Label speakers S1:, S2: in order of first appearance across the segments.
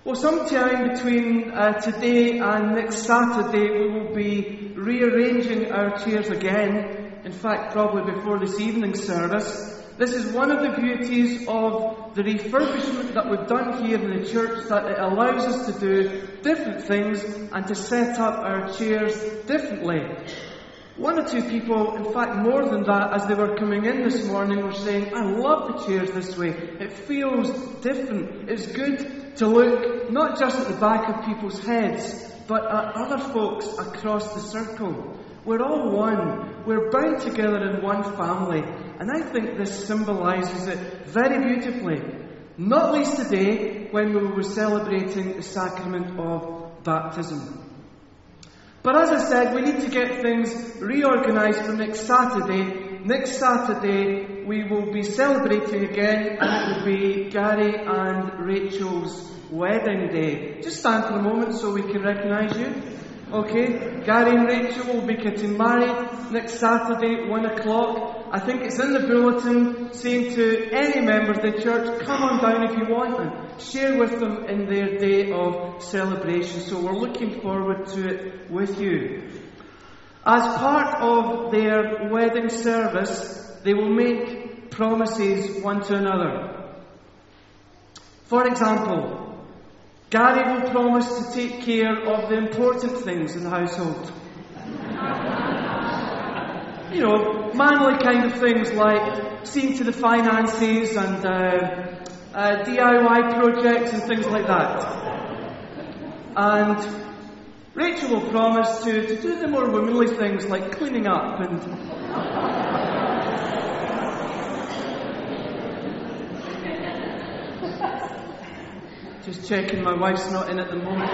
S1: Well, sometime between today and next Saturday, we will be rearranging our chairs again. In fact, probably before this evening's service. This is one of the beauties of the refurbishment that we've done here in the church, that it allows us to do different things and to set up our chairs differently. One or two people, in fact more than that, as they were coming in this morning, were saying, I love the chairs this way. It feels different. It's good to look not just at the back of people's heads, but at other folks across the circle. We're all one. We're bound together in one family. And I think this symbolises it very beautifully. Not least today, when we were celebrating the sacrament of baptism. But as I said, we need to get things reorganised for next Saturday. Next Saturday, we will be celebrating again, and it will be Gary and Rachel's wedding day. Just stand for a moment so we can recognise you. Okay, Gary and Rachel will be getting married next Saturday, 1 o'clock. I think it's in the bulletin saying to any member of the church, come on down if you want and share with them in their day of celebration. So we're looking forward to it with you. As part of their wedding service, they will make promises one to another. For example, Gary will promise to take care of the important things in the household. You know, manly kind of things like seeing to the finances and DIY projects and things like that. And Rachel will promise to do the more womanly things like cleaning up and just checking my wife's not in at the moment.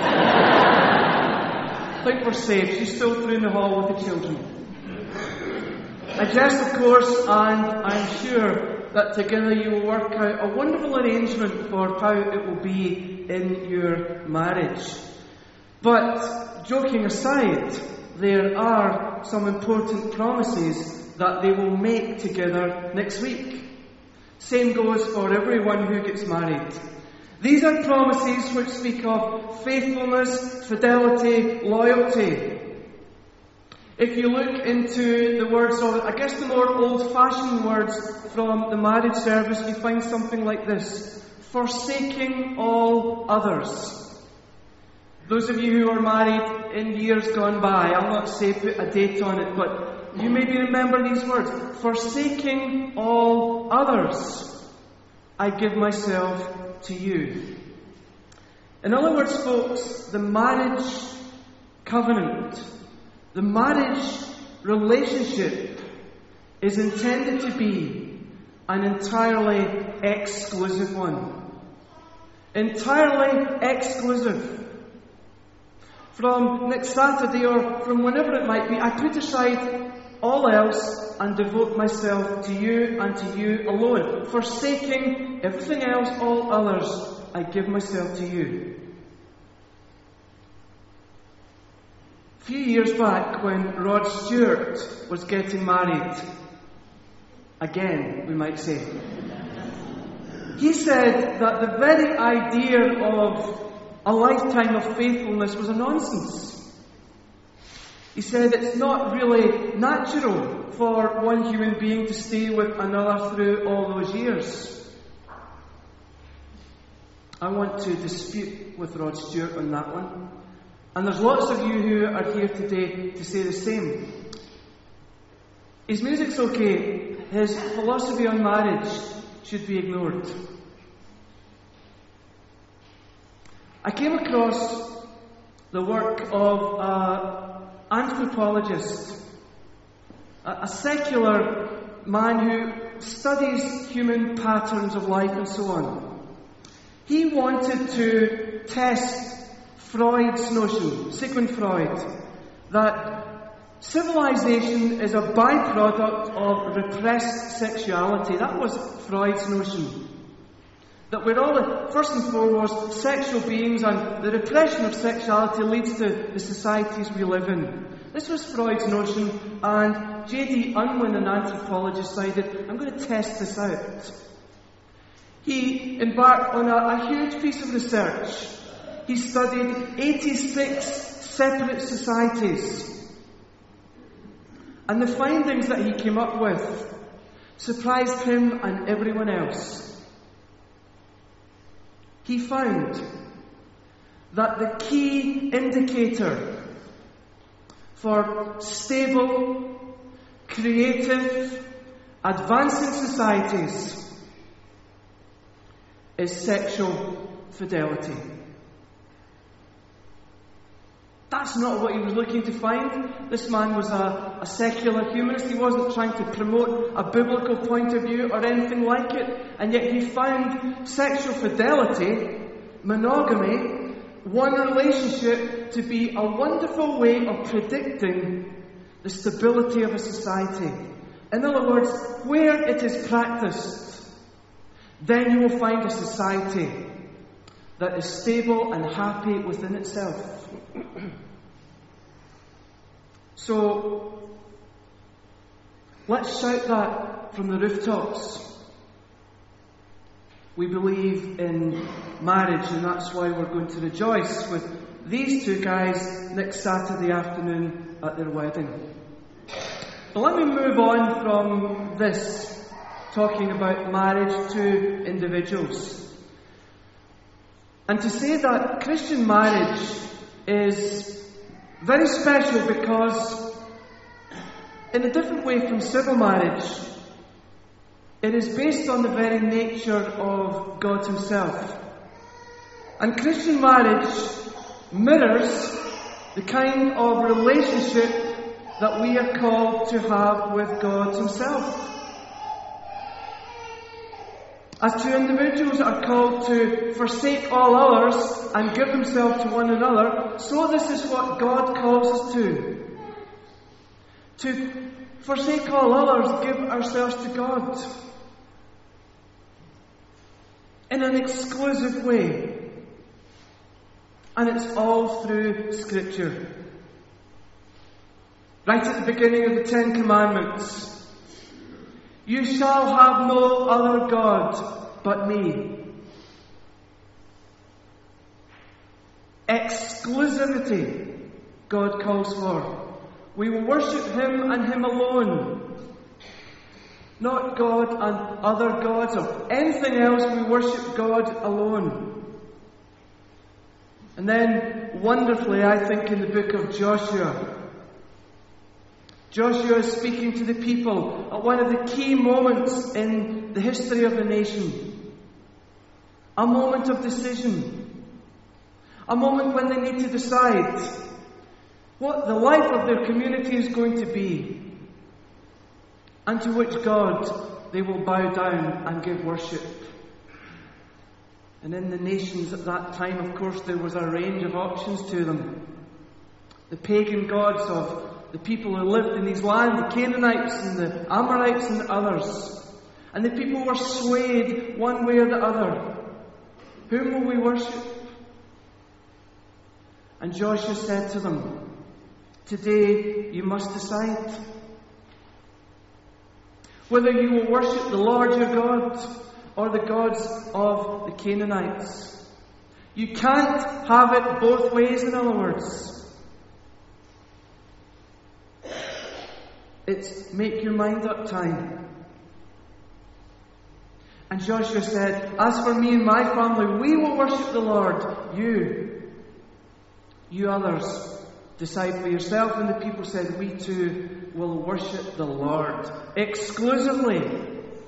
S1: I think we're safe. She's still through in the hall with the children. I jest, of course, and I'm sure that together you will work out a wonderful arrangement for how it will be in your marriage. But, joking aside, there are some important promises that they will make together next week. Same goes for everyone who gets married. These are promises which speak of faithfulness, fidelity, loyalty. If you look into the words of, I guess the more old-fashioned words from the marriage service, you find something like this: forsaking all others. Those of you who are married in years gone by, I'll not say put a date on it, but you maybe remember these words: forsaking all others, I give myself to you. In other words, folks, the marriage covenant, the marriage relationship is intended to be an entirely exclusive one. Entirely exclusive. From next Saturday or from whenever it might be, I put aside all else and devote myself to you and to you alone. Forsaking everything else, all others, I give myself to you. A few years back, when Rod Stewart was getting married, again, we might say, he said that the very idea of a lifetime of faithfulness was a nonsense. He said it's not really natural for one human being to stay with another through all those years. I want to dispute with Rod Stewart on that one. And there's lots of you who are here today to say the same. His music's okay. His philosophy on marriage should be ignored. I came across the work of an anthropologist, a secular man who studies human patterns of life and so on. He wanted to test Freud's notion, Sigmund Freud, that civilization is a byproduct of repressed sexuality. That was Freud's notion. That we're all, first and foremost, sexual beings, and the repression of sexuality leads to the societies we live in. This was Freud's notion, and J.D. Unwin, an anthropologist, decided, I'm going to test this out. He embarked on a huge piece of research he studied 86 separate societies. And the findings that he came up with surprised him and everyone else. He found that the key indicator for stable, creative, advancing societies is sexual fidelity. That's not what he was looking to find. This man was a secular humanist. He wasn't trying to promote a biblical point of view or anything like it. And yet he found sexual fidelity, monogamy, one relationship to be a wonderful way of predicting the stability of a society. In other words, where it is practiced, then you will find a society that is stable and happy within itself. So, let's shout that from the rooftops. We believe in marriage, and that's why we're going to rejoice with these two guys next Saturday afternoon at their wedding. But let me move on from this, talking about marriage, to individuals. And to say that Christian marriage is very special because, in a different way from civil marriage, it is based on the very nature of God Himself. And Christian marriage mirrors the kind of relationship that we are called to have with God Himself. As two individuals are called to forsake all others and give themselves to one another, so this is what God calls us to. To forsake all others, give ourselves to God. In an exclusive way. And it's all through Scripture. Right at the beginning of the Ten Commandments, you shall have no other God but me. Exclusivity God calls for. We will worship Him and Him alone. Not God and other gods or anything else. We worship God alone. And then, wonderfully, I think in the book of Joshua, Joshua is speaking to the people at one of the key moments in the history of the nation. A moment of decision. A moment when they need to decide what the life of their community is going to be, and to which God they will bow down and give worship. And in the nations at that time, of course, there was a range of options to them. The pagan gods of the people who lived in these lands, the Canaanites and the Amorites and the others. And the people were swayed one way or the other. Whom will we worship? And Joshua said to them, today you must decide whether you will worship the Lord your God or the gods of the Canaanites. You can't have it both ways, in other words. It's make your mind up time. And Joshua said, as for me and my family, we will worship the Lord. You others, decide for yourself. And the people said, we too will worship the Lord exclusively.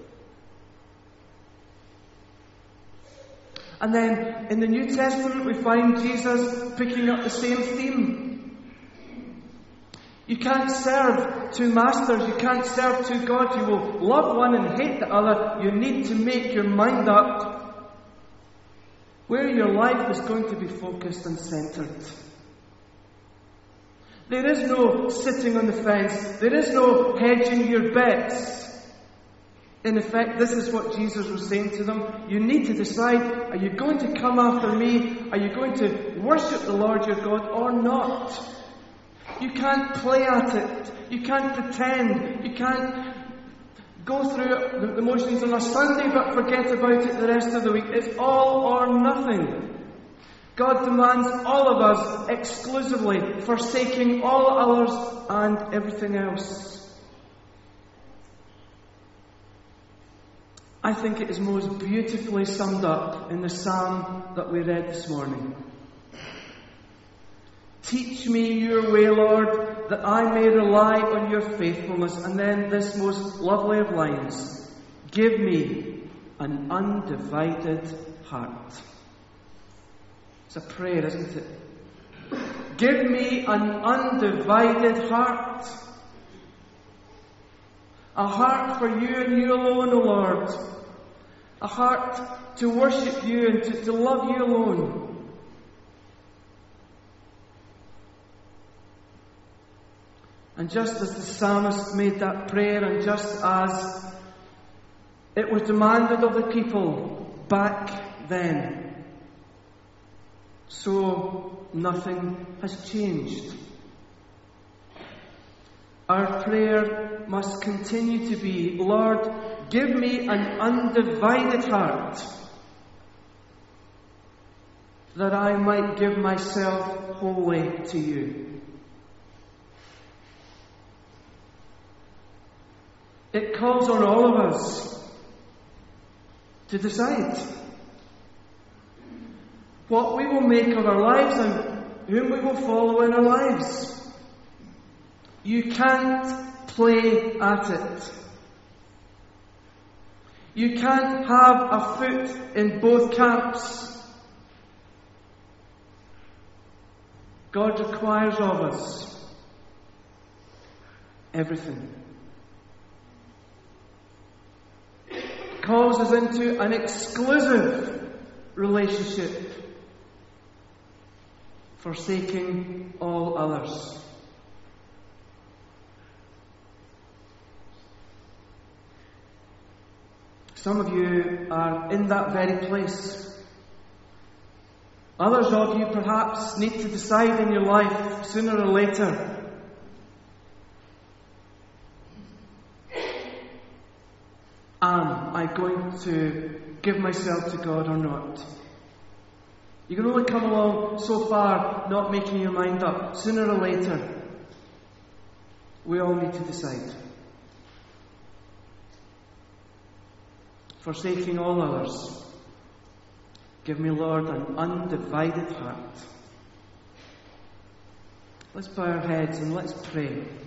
S1: And then in the New Testament we find Jesus picking up the same theme. You can't serve two masters. You can't serve two gods. You will love one and hate the other. You need to make your mind up where your life is going to be focused and centered. There is no sitting on the fence. There is no hedging your bets. In effect, this is what Jesus was saying to them. You need to decide, are you going to come after me? Are you going to worship the Lord your God or not? You can't play at it. You can't pretend. You can't go through the motions on a Sunday but forget about it the rest of the week. It's all or nothing. God demands all of us exclusively, forsaking all others and everything else. I think it is most beautifully summed up in the psalm that we read this morning. Teach me your way, Lord, that I may rely on your faithfulness. And then this most lovely of lines, give me an undivided heart. It's a prayer, isn't it? Give me an undivided heart. A heart for you and you alone, O Lord. A heart to worship you and to love you alone. And just as the psalmist made that prayer, and just as it was demanded of the people back then, so nothing has changed. Our prayer must continue to be, Lord, give me an undivided heart, that I might give myself wholly to you. It calls on all of us to decide what we will make of our lives and whom we will follow in our lives. You can't play at it. You can't have a foot in both camps. God requires of us everything. He calls us into an exclusive relationship, forsaking all others. Some of you are in that very place. Others of you perhaps need to decide in your life sooner or later. Am I going to give myself to God or not? You can only come along so far not making your mind up. Sooner or later, we all need to decide. Forsaking all others, give me, Lord, an undivided heart. Let's bow our heads and let's pray.